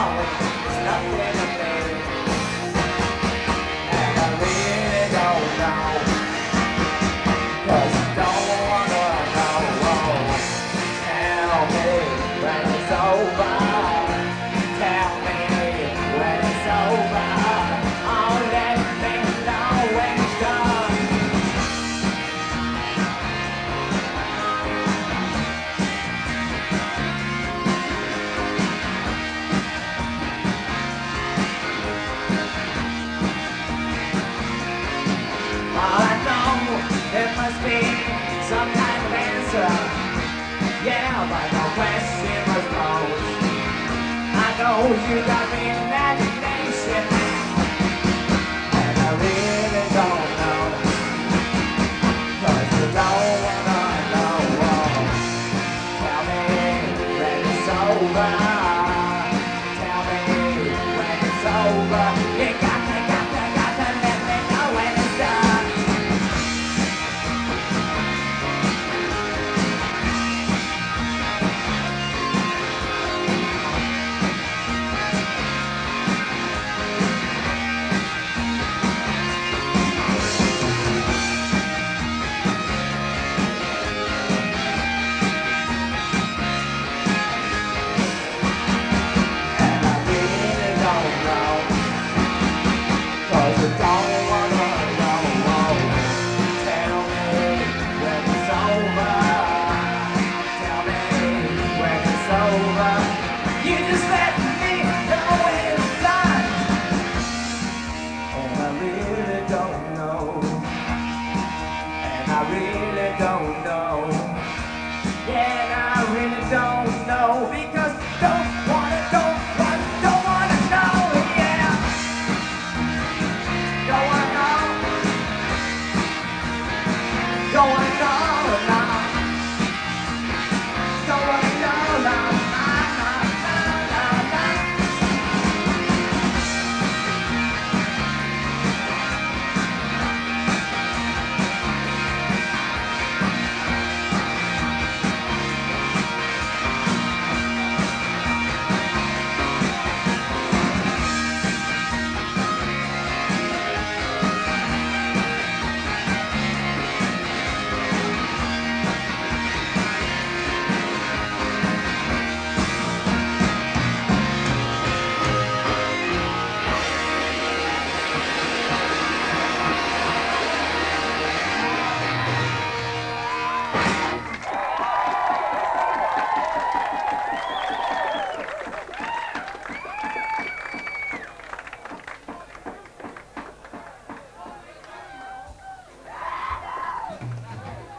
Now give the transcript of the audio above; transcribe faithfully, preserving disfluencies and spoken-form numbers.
always nothing to me. And I really don't know, 'cause I don't wanna know. Tell me when it's over. Tell me when it's over. Oh, let me know when it's done. I know there must be some kind of answer. Yeah, but no question was posed. I know you got me imagination, and I really don't know, 'cause you don't wanna know. Tell me when it's over. Tell me when it's over.